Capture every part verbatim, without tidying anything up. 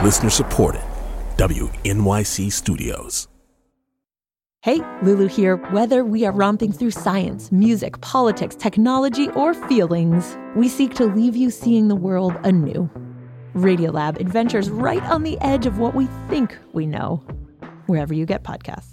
Listener supported. W N Y C Studios. Hey, Lulu here. Whether we are romping through science, music, politics, technology, or feelings, we seek to leave you seeing the world anew. Radiolab adventures right on the edge of what we think we know, wherever you get podcasts.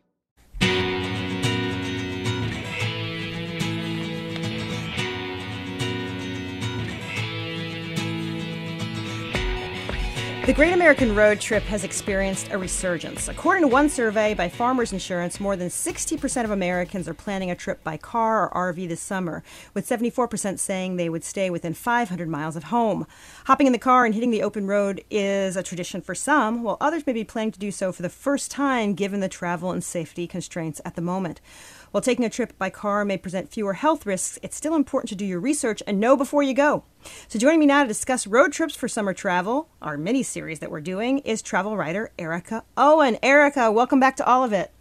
The Great American Road Trip has experienced a resurgence. According to one survey by Farmers Insurance, more than sixty percent of Americans are planning a trip by car or R V this summer, with seventy-four percent saying they would stay within five hundred miles of home. Hopping in the car and hitting the open road is a tradition for some, while others may be planning to do so for the first time given the travel and safety constraints at the moment. While taking a trip by car may present fewer health risks, it's still important to do your research and know before you go. So joining me now to discuss road trips for summer travel, our mini-series that we're doing, is travel writer Erica Owen. Erica, welcome back to All of It.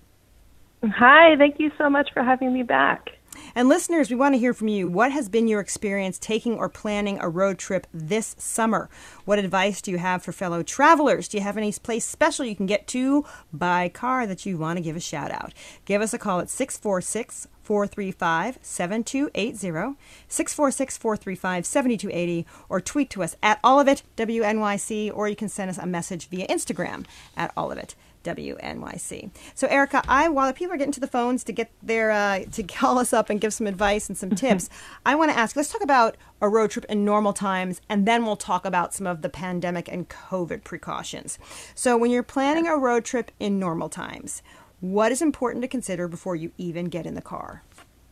Hi, thank you so much for having me back. And listeners, we want to hear from you. What has been your experience taking or planning a road trip this summer? What advice do you have for fellow travelers? Do you have any place special you can get to by car that you want to give a shout out? Give us a call at six four six, four three five, seven two eight zero, six four six, four three five, seven two eight zero, or tweet to us at All of It W N Y C, or you can send us a message via Instagram at All of It W N Y C. So Erica, I while the people are getting to the phones to get their uh, to call us up and give some advice and some tips, I want to ask, let's talk about a road trip in normal times, and then we'll talk about some of the pandemic and COVID precautions. So when you're planning a road trip in normal times, what is important to consider before you even get in the car?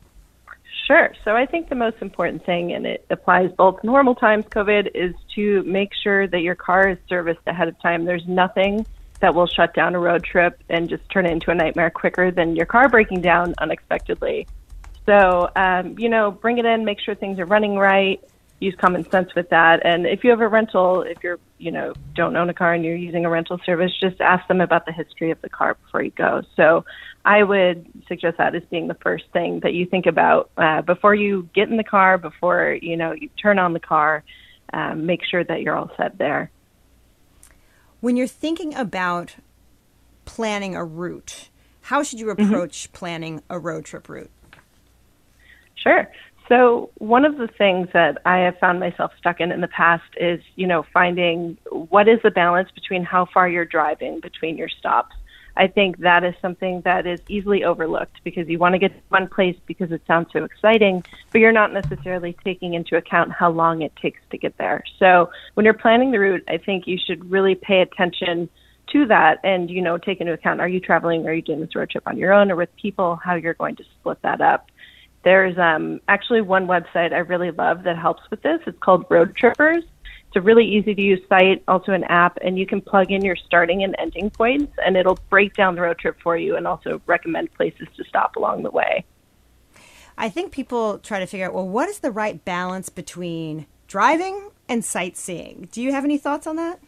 Sure. So I think the most important thing, and it applies both normal times, COVID, is to make sure that your car is serviced ahead of time. There's nothing that will shut down a road trip and just turn it into a nightmare quicker than your car breaking down unexpectedly. So, um, you know, bring it in, make sure things are running right, use common sense with that. And if you have a rental, if you're, you know, don't own a car and you're using a rental service, just ask them about the history of the car before you go. So I would suggest that as being the first thing that you think about uh, before you get in the car, before, you know, you turn on the car, um, make sure that you're all set there. When you're thinking about planning a route, how should you approach mm-hmm. planning a road trip route? Sure. So one of the things that I have found myself stuck in in the past is, you know, finding what is the balance between how far you're driving between your stops. I think that is something that is easily overlooked because you want to get to one place because it sounds so exciting, but you're not necessarily taking into account how long it takes to get there. So when you're planning the route, I think you should really pay attention to that and, you know, take into account, are you traveling, are you doing this road trip on your own or with people, how you're going to split that up. There's um, actually one website I really love that helps with this. It's called Road Trippers. It's a really easy to use site, also an app, and you can plug in your starting and ending points, and it'll break down the road trip for you and also recommend places to stop along the way. I think people try to figure out, well, what is the right balance between driving and sightseeing? Do you have any thoughts on that?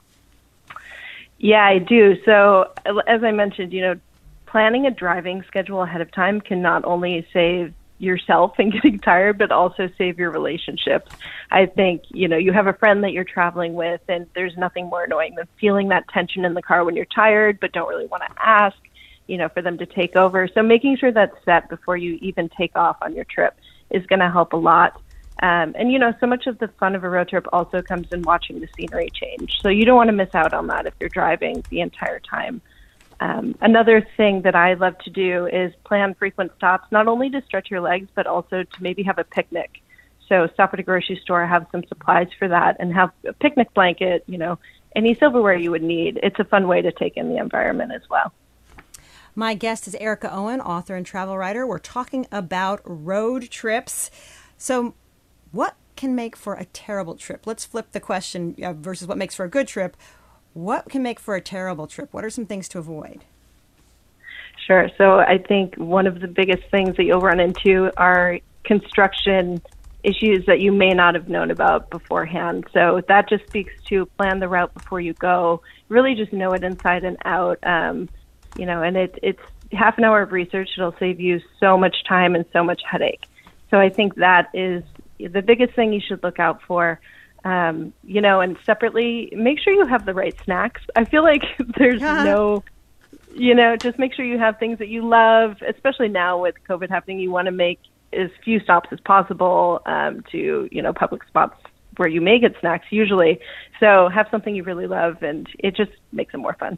Yeah, I do. So as I mentioned, you know, planning a driving schedule ahead of time can not only save yourself and getting tired, but also save your relationships. I think, you know, you have a friend that you're traveling with and there's nothing more annoying than feeling that tension in the car when you're tired, but don't really want to ask, you know, for them to take over. So making sure that's set before you even take off on your trip is going to help a lot. Um, and, you know, so much of the fun of a road trip also comes in watching the scenery change. So you don't want to miss out on that if you're driving the entire time. Um, another thing that I love to do is plan frequent stops, not only to stretch your legs, but also to maybe have a picnic. So stop at a grocery store, have some supplies for that, and have a picnic blanket, you know, any silverware you would need. It's a fun way to take in the environment as well. My guest is Erica Owen, author and travel writer. We're talking about road trips. So what can make for a terrible trip? Let's flip the question uh, versus what makes for a good trip. What can make for a terrible trip? What are some things to avoid? Sure. So I think one of the biggest things that you'll run into are construction issues that you may not have known about beforehand. So that just speaks to plan the route before you go. Really just know it inside and out. Um, you know, and it, it's half an hour of research. It'll save you so much time and so much headache. So I think that is the biggest thing you should look out for. Um, you know, and separately, make sure you have the right snacks. I feel like there's no, you know, just make sure you have things that you love, especially now with COVID happening. You want to make as few stops as possible um, to, you know, public spots where you may get snacks usually. So have something you really love, and it just makes it more fun.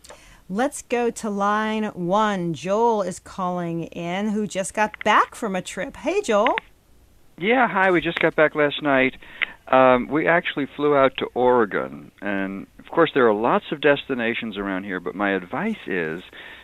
Let's go to line one. Joel is calling in, who just got back from a trip. Hey, Joel. Yeah, hi. We just got back last night. Um, we actually flew out to Oregon, and of course there are lots of destinations around here, but my advice is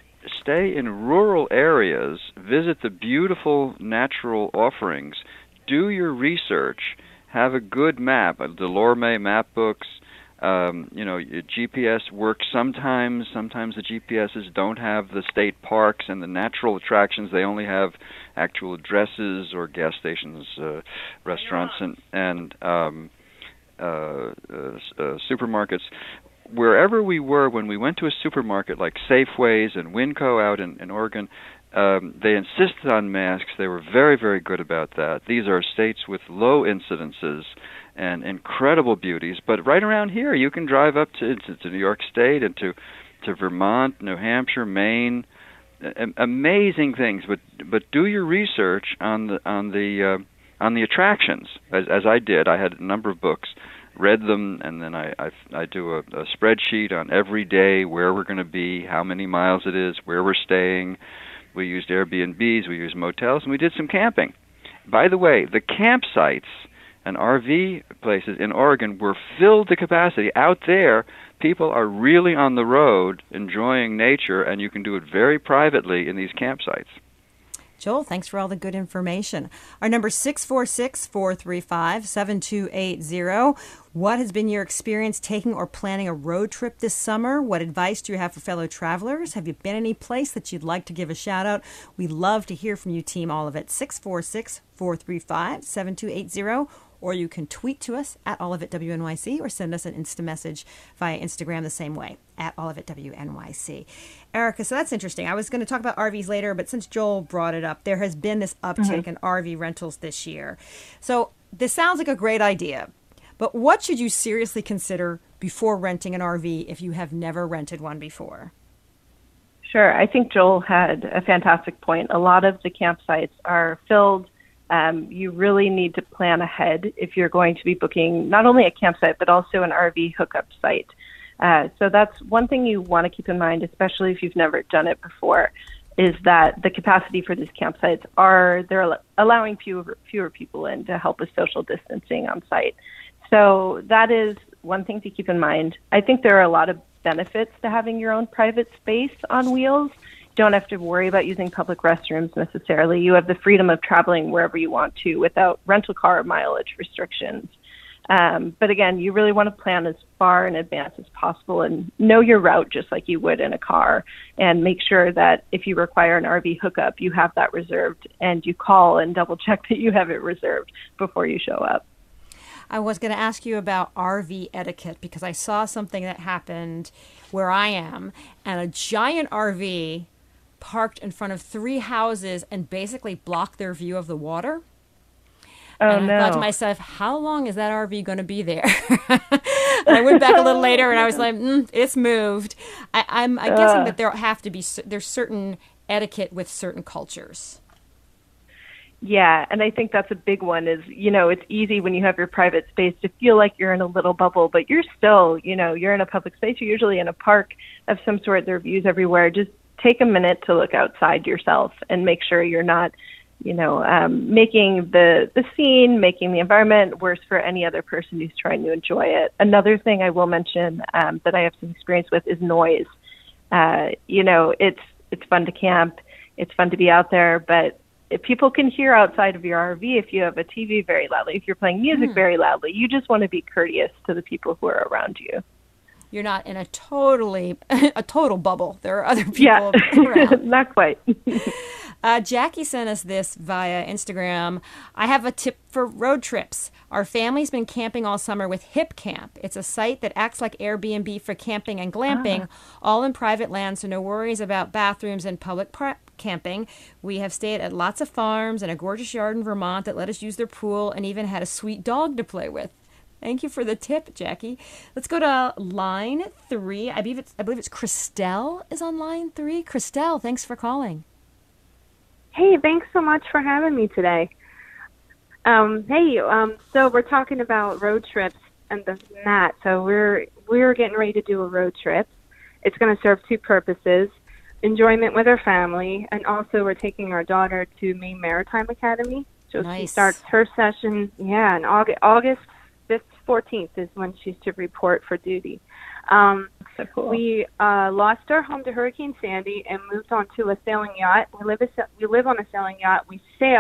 stay in rural areas, visit the beautiful natural offerings, do your research, have a good map, Delorme map books. Um, you know, G P S works sometimes. Sometimes the G P Ss don't have the state parks and the natural attractions. They only have actual addresses or gas stations, uh, restaurants, and and um, uh, uh, uh, supermarkets. Wherever we were, when we went to a supermarket like Safeways and Winco out in, in Oregon, um, they insisted on masks. They were very, very good about that. These are states with low incidences and incredible beauties. But right around here, you can drive up to, to, to New York State and to, to Vermont, New Hampshire, Maine. A- amazing things. But but do your research on the on the uh, on the attractions, as as I did. I had a number of books, read them, and then I I, I do a, a spreadsheet on every day where we're going to be, how many miles it is, where we're staying. We used Airbnbs, we used motels, and we did some camping. By the way, the campsites and R V places in Oregon were filled to capacity. Out there, people are really on the road enjoying nature, and you can do it very privately in these campsites. Joel, thanks for all the good information. Our number is six four six, four three five, seven two eight zero. What has been your experience taking or planning a road trip this summer? What advice do you have for fellow travelers? Have you been any place that you'd like to give a shout out? We love to hear from you, Team All of It. six four six, four three five, seven two eight zero. Or you can tweet to us at All of It W N Y C or send us an Insta message via Instagram the same way, at All of It W N Y C. Erica, so that's interesting. I was going to talk about R Vs later, but since Joel brought it up, there has been this uptick mm-hmm. in R V rentals this year. So this sounds like a great idea, but what should you seriously consider before renting an R V if you have never rented one before? Sure. I think Joel had a fantastic point. A lot of the campsites are filled. Um, you really need to plan ahead if you're going to be booking not only a campsite, but also an R V hookup site. Uh, so that's one thing you want to keep in mind, especially if you've never done it before, is that the capacity for these campsites are, they're allowing fewer, fewer people in to help with social distancing on site. So that is one thing to keep in mind. I think there are a lot of benefits to having your own private space on wheels. Don't have to worry about using public restrooms necessarily. You have the freedom of traveling wherever you want to without rental car mileage restrictions. Um, but again, you really want to plan as far in advance as possible and know your route just like you would in a car, and make sure that if you require an R V hookup, you have that reserved, and you call and double check that you have it reserved before you show up. I was going to ask you about R V etiquette because I saw something that happened where I am, and a giant R V parked in front of three houses and basically blocked their view of the water. Oh, and I no. thought to myself, how long is that R V going to be there? I went back a little later and I was like, mm, it's moved. I, I'm, I'm guessing uh. that there have to be, there's certain etiquette with certain cultures. Yeah, and I think that's a big one is, you know, it's easy when you have your private space to feel like you're in a little bubble, but you're still, you know, you're in a public space. You're usually in a park of some sort. There are views everywhere. Just take a minute to look outside yourself and make sure you're not, you know, um, making the, the scene, making the environment worse for any other person who's trying to enjoy it. Another thing I will mention um, that I have some experience with is noise. Uh, you know, it's it's fun to camp. It's fun to be out there, but if people can hear outside of your R V, if you have a T V very loudly, if you're playing music mm. very loudly, you just want to be courteous to the people who are around you. You're not in a totally, a total bubble. There are other people yeah. around. Not quite. uh, Jackie sent us this via Instagram. I have a tip for road trips. Our family's been camping all summer with Hip Camp. It's a site that acts like Airbnb for camping and glamping, ah. all in private land, so no worries about bathrooms and public pri- camping. We have stayed at lots of farms and a gorgeous yard in Vermont that let us use their pool and even had a sweet dog to play with. Thank you for the tip, Jackie. Let's go to line three. I believe it's I believe it's Christelle is on line three. Christelle, thanks for calling. Hey, thanks so much for having me today. Um, hey, um, so we're talking about road trips and this and that. So we're we're getting ready to do a road trip. It's going to serve two purposes: enjoyment with our family, and also we're taking our daughter to Maine Maritime Academy. So Nice. She starts her session, yeah, in August, August fourteenth is when she's to report for duty. Um, So cool. We uh, lost our home to Hurricane Sandy and moved on to a sailing yacht. We live a, we live on a sailing yacht. We sail.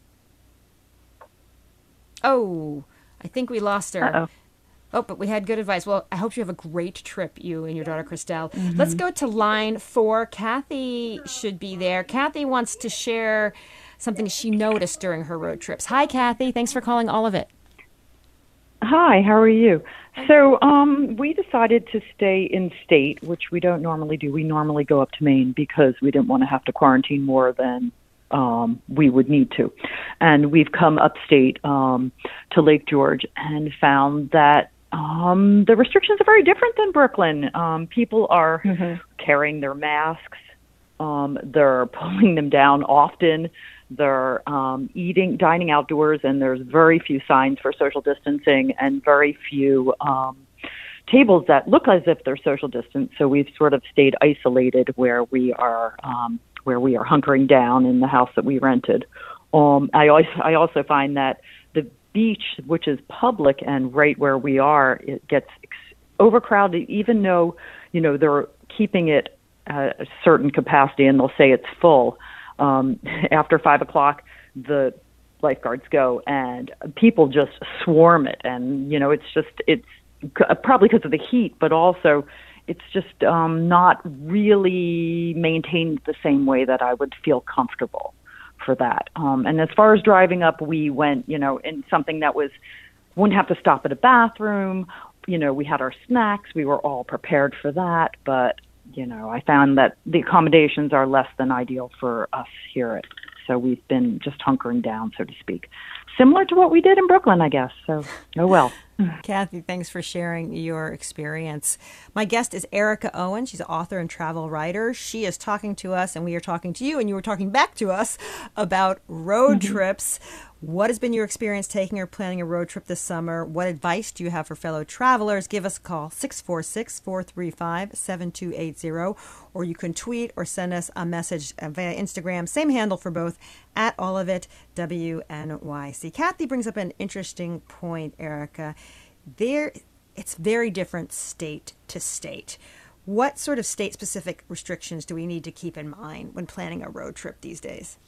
Oh, I think we lost her. Uh-oh. Oh, but we had good advice. Well, I hope you have a great trip, you and your daughter, Christelle. Mm-hmm. Let's go to line four. Kathy should be there. Kathy wants to share something she noticed during her road trips. Hi, Kathy. Thanks for calling All of It. Hi, how are you? So um, we decided to stay in state, which we don't normally do. We normally go up to Maine because we didn't want to have to quarantine more than um, we would need to. And we've come upstate um, to Lake George and found that um, the restrictions are very different than Brooklyn. Um, people are mm-hmm. carrying their masks. Um, they're pulling them down often. They're um, eating, dining outdoors, and there's very few signs for social distancing and very few um, tables that look as if they're social distance. So we've sort of stayed isolated where we are, um, where we are hunkering down in the house that we rented. Um, I also, I also find that the beach, which is public and right where we are, it gets ex- overcrowded, even though, you know, they're keeping it at a certain capacity and they'll say it's full. Um, after five o'clock, the lifeguards go and people just swarm it. And, you know, it's just, it's probably because of the heat, but also it's just um, not really maintained the same way that I would feel comfortable for that. Um, and as far as driving up, we went, you know, in something that was, wouldn't have to stop at a bathroom. You know, we had our snacks. We were all prepared for that, but you know, I found that the accommodations are less than ideal for us here. At, so we've been just hunkering down, so to speak. Similar to what we did in Brooklyn, I guess. So, oh well. Kathy, thanks for sharing your experience. My guest is Erica Owen. She's an author and travel writer. She is talking to us, and we are talking to you, and you were talking back to us about road mm-hmm. trips. What has been your experience taking or planning a road trip this summer? What advice do you have for fellow travelers? Give us a call, six four six, four three five, seven two eight zero, or you can tweet or send us a message via Instagram. Same handle for both, at all of it, W N Y C. Kathy brings up an interesting point, Erica. There, it's very different state to state. What sort of state-specific restrictions do we need to keep in mind when planning a road trip these days?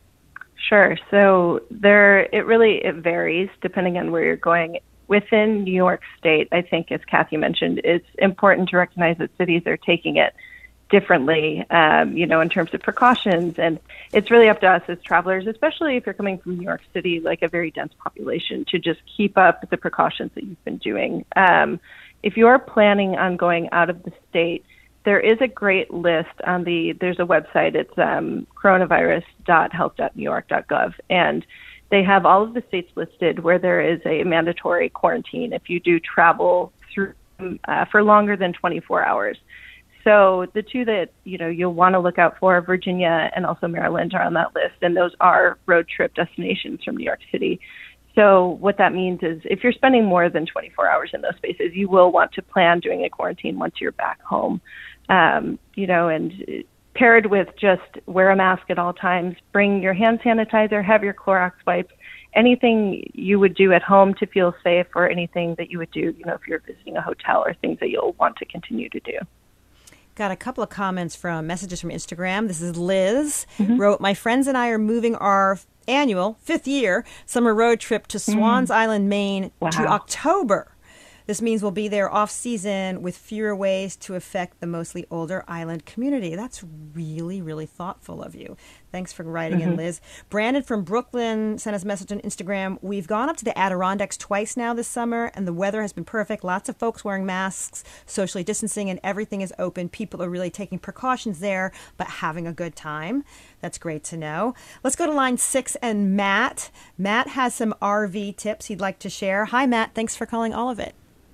Sure. So there, it really it varies depending on where you're going. Within New York State, I think, as Kathy mentioned, it's important to recognize that cities are taking it differently, um, you know, in terms of precautions. And it's really up to us as travelers, especially if you're coming from New York City, like a very dense population, to just keep up with the precautions that you've been doing. Um, if you're planning on going out of the state, there is a great list on the, there's a website, it's um, coronavirus dot health dot new york dot gov, and they have all of the states listed where there is a mandatory quarantine if you do travel through uh, for longer than twenty-four hours. So the two that, you know, you'll want to look out for, Virginia and also Maryland, are on that list, and those are road trip destinations from New York City. So what that means is if you're spending more than twenty-four hours in those spaces, you will want to plan doing a quarantine once you're back home. Um, you know, and paired with just wear a mask at all times, bring your hand sanitizer, have your Clorox wipes, anything you would do at home to feel safe, or anything that you would do, you know, if you're visiting a hotel, or things that you'll want to continue to do. Got a couple of comments from messages from Instagram. This is Liz, mm-hmm. wrote, my friends and I are moving our annual fifth year summer road trip to Swans mm. Island, Maine wow. to October. This means we'll be there off-season with fewer ways to affect the mostly older island community. That's really, really thoughtful of you. Thanks for writing Mm-hmm. in, Liz. Brandon from Brooklyn sent us a message on Instagram. We've gone up to the Adirondacks twice now this summer, and the weather has been perfect. Lots of folks wearing masks, socially distancing, and everything is open. People are really taking precautions there, but having a good time. That's great to know. Let's go to line six and Matt. Matt has some R V tips he'd like to share. Hi, Matt. Thanks for calling All of It.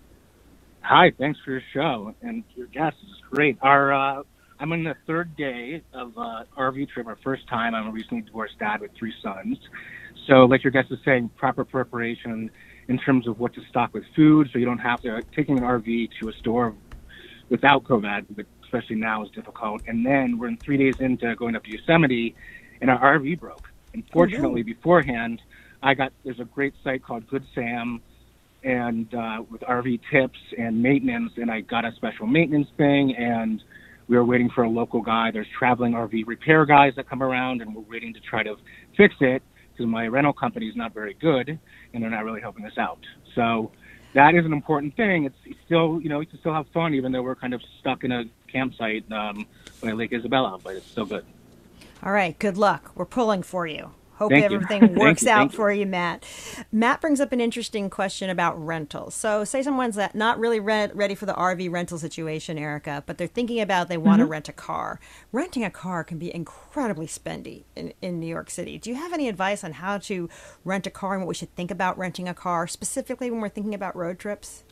Hi, thanks for your show, and your guest is great. Our uh, I'm on the third day of uh, R V trip, our first time. I'm a recently divorced dad with three sons. So like your guest is saying, proper preparation in terms of what to stock with food, so you don't have to, taking an R V to a store without COVID, but especially now is difficult. And then we're in three days into going up to Yosemite, and our R V broke. And fortunately, oh, beforehand, I got, there's a great site called Good Sam, and uh, with R V tips and maintenance, and I got a special maintenance thing, and we were waiting for a local guy. There's traveling R V repair guys that come around, and we're waiting to try to fix it because my rental company is not very good, and they're not really helping us out. So that is an important thing. It's still, you know, we can still have fun, even though we're kind of stuck in a campsite um, by Lake Isabella, but it's still good. All right, good luck. We're pulling for you. Hope Thank everything you. works you, out for you, Matt. Matt brings up an interesting question about rentals. So say someone's that not really re- ready for the R V rental situation, Erica, but they're thinking about they want to mm-hmm. rent a car. Renting a car can be incredibly spendy in, in New York City. Do you have any advice on how to rent a car and what we should think about renting a car, specifically when we're thinking about road trips?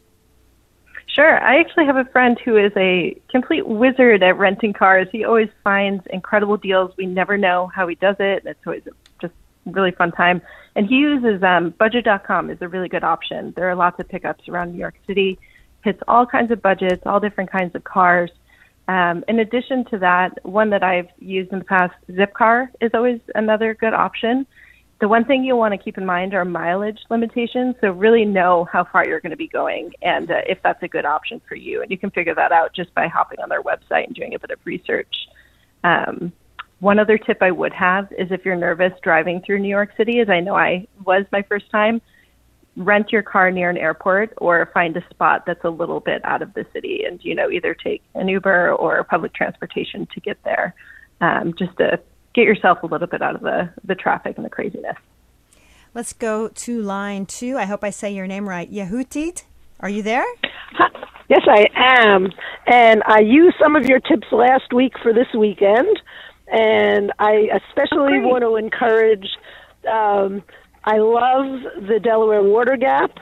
Sure. I actually have a friend who is a complete wizard at renting cars. He always finds incredible deals. We never know how he does it. It's always just a really fun time. And he uses um, budget dot com is a really good option. There are lots of pickups around New York City. Hits all kinds of budgets, all different kinds of cars. Um, in addition to that, one that I've used in the past, Zipcar, is always another good option. The one thing you want to keep in mind are mileage limitations, so really know how far you're going to be going and uh, if that's a good option for you. And you can figure that out just by hopping on their website and doing a bit of research. Um, one other tip I would have is if you're nervous driving through New York City, as I know I was my first time, rent your car near an airport or find a spot that's a little bit out of the city and, you know, either take an Uber or public transportation to get there, um, just to get yourself a little bit out of the, the traffic and the craziness. Let's go to line two. I hope I say your name right. Yehutit, are you there? Hi. Yes, I am. And I used some of your tips last week for this weekend. And I especially oh, want to encourage, um, I love the Delaware Water Gap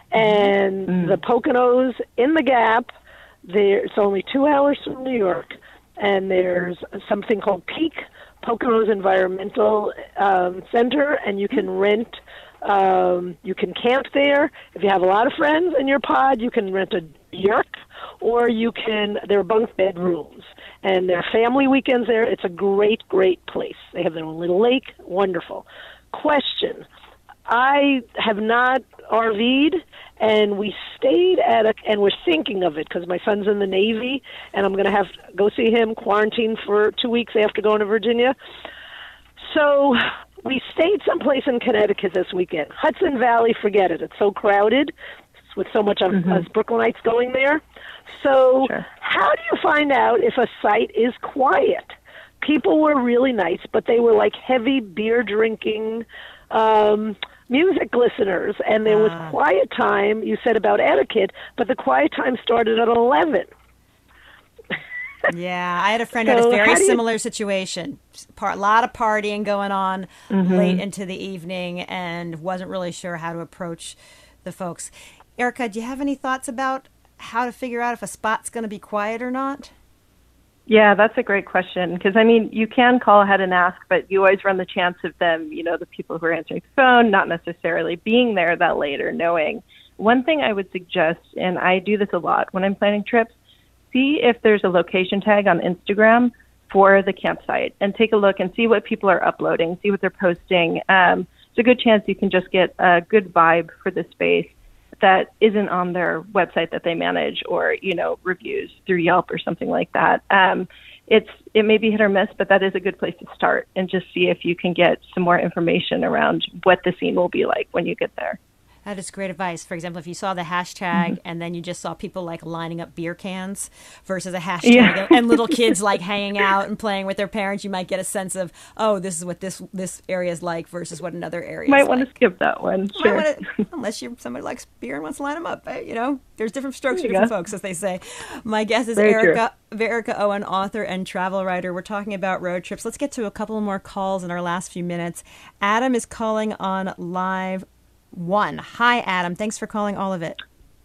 and mm. the Poconos in the Gap. There, it's only two hours from New York. And there's something called Peak Poconos Environmental um, Center, and you can rent, um, you can camp there. If you have a lot of friends in your pod, you can rent a yurt, or you can, there are bunk bed rooms. And there are family weekends there. It's a great, great place. They have their own little lake. Wonderful. Question. I have not R V'd, and we stayed at a, and we're thinking of it because my son's in the Navy, and I'm going to have to go see him, quarantine for two weeks after going to Virginia. So we stayed someplace in Connecticut this weekend. Hudson Valley, forget it. It's so crowded with so much of mm-hmm. us Brooklynites going there. So sure. How do you find out if a site is quiet? People were really nice, but they were like heavy beer drinking um music listeners, and there was uh, quiet time, you said about etiquette, but the quiet time started at eleven. Yeah, I had a friend so who had a very similar you... situation. A lot of partying going on mm-hmm. late into the evening and wasn't really sure how to approach the folks. Erica, do you have any thoughts about how to figure out if a spot's going to be quiet or not? Yeah, that's a great question because, I mean, you can call ahead and ask, but you always run the chance of them, you know, the people who are answering the phone, not necessarily being there that late or knowing. One thing I would suggest, and I do this a lot when I'm planning trips, see if there's a location tag on Instagram for the campsite and take a look and see what people are uploading, see what they're posting. Um, it's a good chance you can just get a good vibe for the space that isn't on their website that they manage or, you know, reviews through Yelp or something like that. Um, it's it may be hit or miss, but that is a good place to start and just see if you can get some more information around what the scene will be like when you get there. That is great advice. For example, if you saw the hashtag Mm-hmm. and then you just saw people like lining up beer cans versus a hashtag Yeah. and little kids like hanging out and playing with their parents, you might get a sense of, oh, this is what this this area is like versus what another area Might is want like. to skip that one. Might Sure. wanna- unless you somebody likes beer and wants to line them up. eh? You know, there's different strokes for There you different go. folks, as they say. My guest is Very true. Erica Erica Owen, author and travel writer. We're talking about road trips. Let's get to a couple more calls in our last few minutes. Adam is calling on live one. Hi, Adam. Thanks for calling all of it.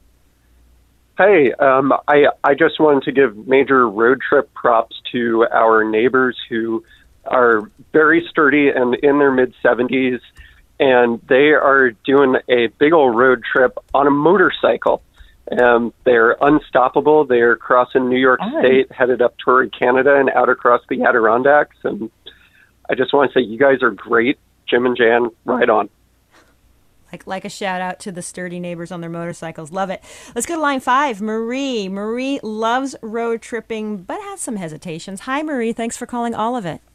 Hey, um, I, I just wanted to give major road trip props to our neighbors who are very sturdy and in their mid seventies, and they are doing a big old road trip on a motorcycle. Um, they're unstoppable. They're crossing New York Oh. State, headed up toward Canada and out across the Adirondacks. And I just want to say you guys are great. Jim and Jan, right on. Like, like a shout out to the sturdy neighbors on their motorcycles. Love it. Let's go to line five. Marie. Marie loves road tripping, but has some hesitations. Hi, Marie. Thanks for calling all of it.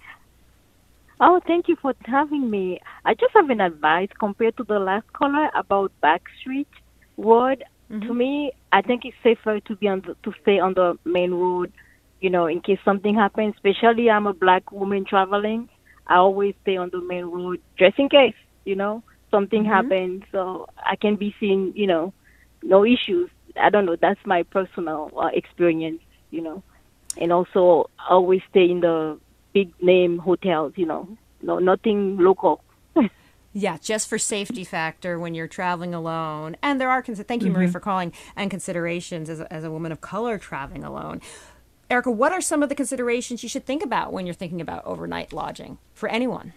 Oh, thank you for having me. I just have an advice compared to the last caller about backstreet road. Mm-hmm. To me, I think it's safer to be on the, to stay on the main road, you know, in case something happens. Especially, I'm a black woman traveling. I always stay on the main road just in case, you know, something Mm-hmm. happens, so I can be seen, you know, no issues. I don't know. That's my personal uh, experience, you know, and also always stay in the big name hotels, you know, no nothing local. Yeah, just for safety factor when you're traveling alone. And there are, cons- thank you, Marie, Mhm. for calling, and considerations as a, as a woman of color traveling alone. Erica, what are some of the considerations you should think about when you're thinking about overnight lodging for anyone?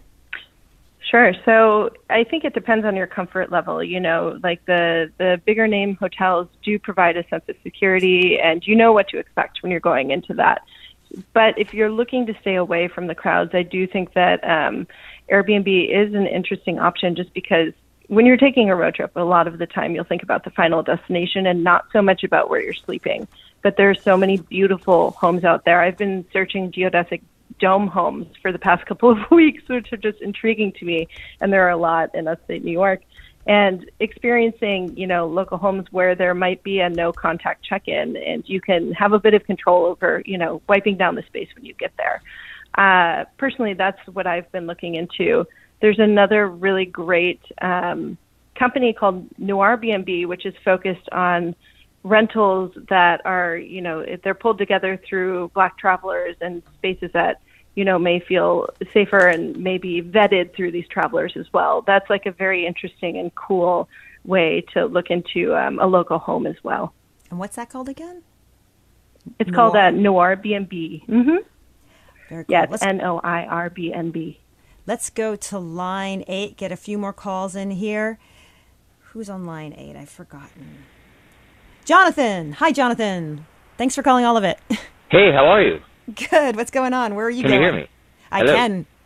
Sure. So I think it depends on your comfort level. You know, like the, the bigger name hotels do provide a sense of security, and you know what to expect when you're going into that. But if you're looking to stay away from the crowds, I do think that um, Airbnb is an interesting option, just because when you're taking a road trip, a lot of the time you'll think about the final destination and not so much about where you're sleeping. But there are so many beautiful homes out there. I've been searching geodesic dome homes for the past couple of weeks, which are just intriguing to me. And there are a lot in upstate New York. And experiencing, you know, local homes where there might be a no contact check-in, and you can have a bit of control over, you know, wiping down the space when you get there. Uh, personally, that's what I've been looking into. There's another really great um, company called Noirbnb, which is focused on rentals that are, you know, they're pulled together through Black travelers and spaces that, you know, may feel safer and maybe vetted through these travelers as well. That's like a very interesting and cool way to look into um, a local home as well. And what's that called again? It's called uh, Noirbnb. Mm-hmm. Very cool. Yeah, it's Let's- N O I R B N B. Let's go to line eight, get a few more calls in here. Who's on line eight? I've forgotten. Jonathan. Hi, Jonathan. Thanks for calling all of it. Hey, how are you? Good. What's going on? Where are you Can going? you hear me? I Hello?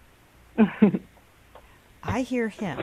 can. I hear him.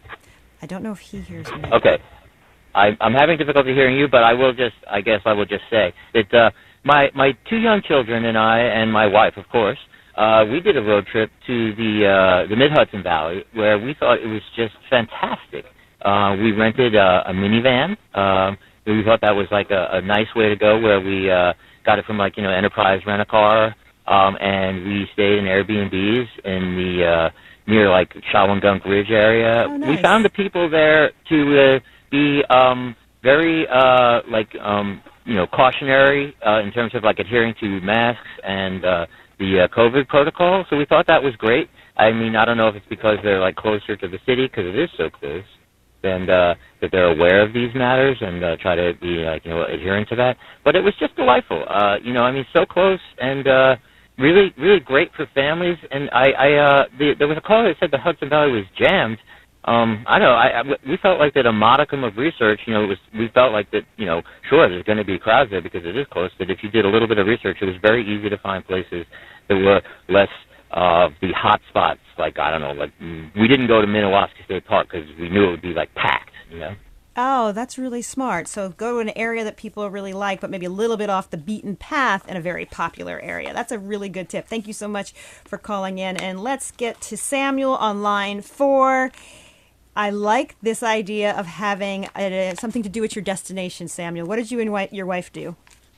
I don't know if he hears me. Okay. I, I'm having difficulty hearing you, but I will just, I guess I will just say that uh, my, my two young children and I, and my wife, of course, uh, we did a road trip to the, uh, the Mid-Hudson Valley, where we thought it was just fantastic. Uh, we rented a, a minivan. Um, we thought that was like a, a nice way to go, where we uh, got it from, like, you know, Enterprise Rent-A-Car, um, and we stayed in Airbnbs in the uh, near, like, Shawangunk Ridge area. Oh, We nice. found the people there to uh, be um, very, uh, like, um, you know, cautionary uh, in terms of, like, adhering to masks and uh, the uh, COVID protocol. So we thought that was great. I mean, I don't know if it's because they're, like, closer to the city, because it is so close, and uh, that they're aware of these matters and uh, try to be, like, you know, adherent to that. But it was just delightful. Uh, you know, I mean, so close and uh, really, really great for families. And I, I uh, the, there was a caller that said the Hudson Valley was jammed. Um, I don't know. I, I, we felt like that a modicum of research, you know, it was, we felt like that, you know, sure, there's going to be crowds there because it is close, but if you did a little bit of research, it was very easy to find places that were less uh, the hot spots. Like, I don't know, like, we didn't go to Minnewaska State Park because we knew it would be, like, packed, you know? Oh, that's really smart. So go to an area that people really like, but maybe a little bit off the beaten path in a very popular area. That's a really good tip. Thank you so much for calling in. And let's get to Samuel on line four. I like this idea of having a, something to do with your destination, Samuel. What did you and wi- your wife do?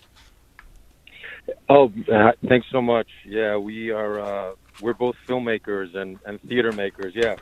Oh, uh, thanks so much. Yeah, we are. Uh, we're both filmmakers and, and theater makers. Yeah,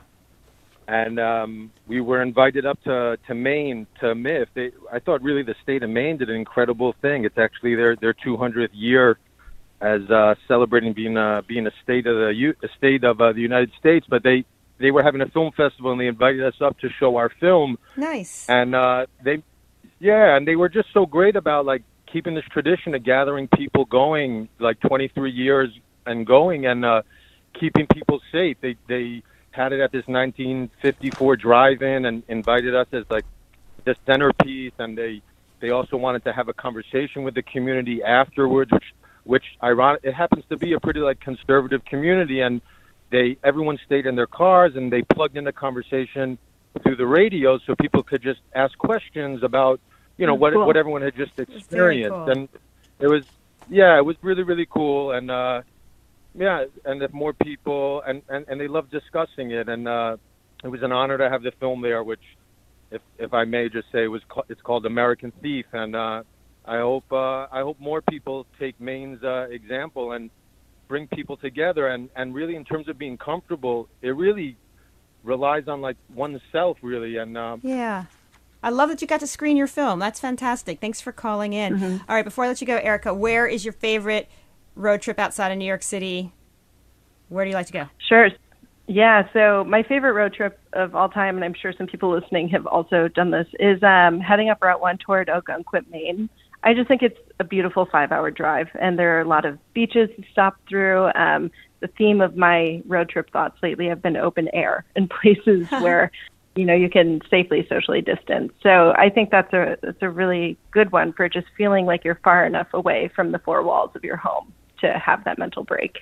and um, we were invited up to, to Maine to M I F. They, I thought really the state of Maine did an incredible thing. It's actually their their two hundredth year as uh, celebrating being uh, being a state of the U- a state of uh, the United States. But they they were having a film festival and they invited us up to show our film. Nice. And uh, they, yeah, and they were just so great about like keeping this tradition of gathering people going, like twenty-three years and going, and uh, keeping people safe. They they had it at this nineteen fifty-four drive-in and invited us as like the centerpiece, and they they also wanted to have a conversation with the community afterwards, which which ironic it happens to be a pretty like conservative community, and they everyone stayed in their cars and they plugged in the conversation through the radio so people could just ask questions about you know what Cool. what everyone had just experienced, cool. and it was yeah it was really really cool, and uh, yeah and if more people and, and, and they loved discussing it, and uh, it was an honor to have the film there, which if if I may just say was ca- it's called American Thief, and uh, I hope uh, I hope more people take Maine's uh, example and bring people together, and, and really in terms of being comfortable, it really relies on like oneself really, and uh, Yeah. I love that you got to screen your film. That's fantastic. Thanks for calling in. Mm-hmm. All right, before I let you go, Erica, where is your favorite road trip outside of New York City? Where do you like to go? Sure. Yeah, so my favorite road trip of all time, and I'm sure some people listening have also done this, is um, heading up Route one toward Algonquin, Maine. I just think it's a beautiful five-hour drive, and there are a lot of beaches to stop through. Um, the theme of my road trip thoughts lately have been open air and places where, you know, you can safely socially distance. So I think that's a that's a really good one for just feeling like you're far enough away from the four walls of your home to have that mental break.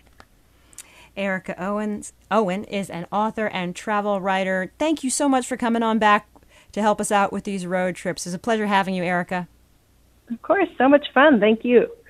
Erica Owens Owen is an author and travel writer. Thank you so much for coming on back to help us out with these road trips. It's a pleasure having you, Erica. Of course, so much fun. Thank you.